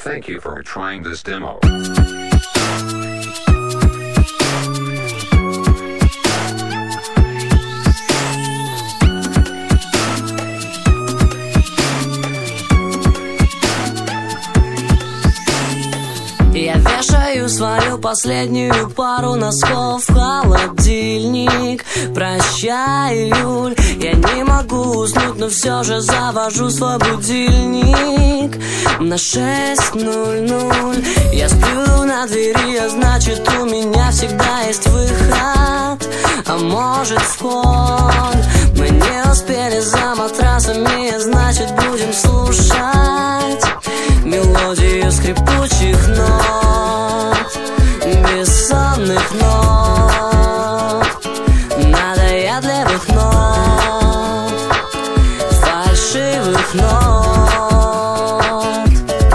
Thank you for trying this demo. Я вешаю свою последнюю пару носков в холодильник. Прощай, июль, я не могу уснуть, но все же завожу свой будильник на 6:00. Я сплю на двери, а значит у меня всегда есть выход, а может вход. Мы не успели за матрасами, а значит будем слушать мелодию скрипучих нот, бессонных нот, надоедливых нот, фальшивых нот.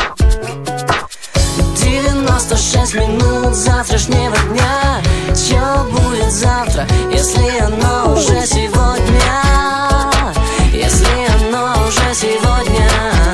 96 минут завтрашнего дня. Чё будет завтра, если оно уже сегодня? Если оно уже сегодня?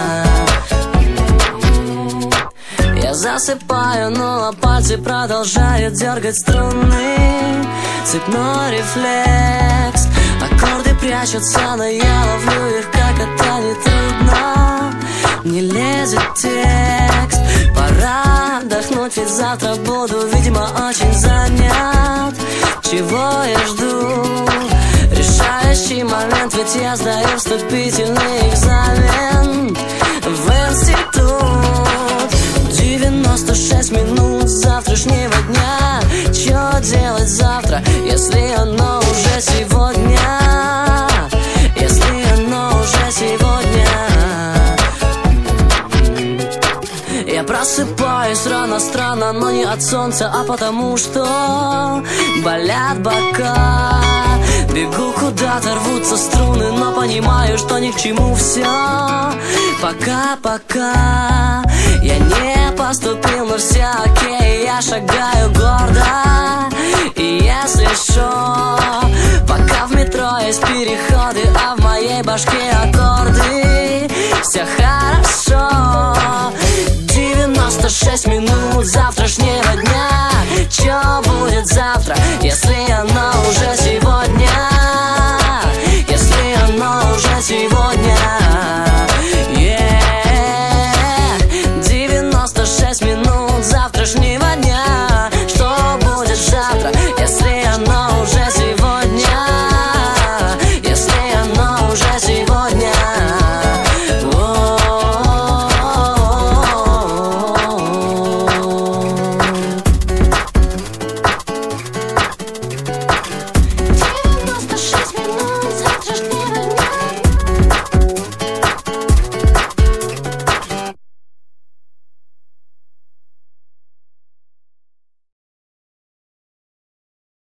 Я засыпаю, но пальцы продолжают дергать струны. Цветной рефлекс, аккорды прячутся, но я ловлю их, как это нетрудно. Не лезет текст, пора отдохнуть, ведь завтра буду, видимо, очень занят. Чего я жду? Решающий момент, ведь я сдаю вступительный экзамен в институт. 96 минут завтрашнего дня. Чё делать завтра, если оно уже сегодня? Если оно уже сегодня? Я просыпаюсь рано, странно, но не от солнца, а потому что болят бока. Бегу куда-то, рвутся струны, но понимаю, что ни к чему все. Пока я не поступил, но все окей, я шагаю гордо. И если шо, пока в метро есть переходы, а в моей башке аккорды, все хорошо. 96 минут завтрашнего дня. Чё будет завтра, если оно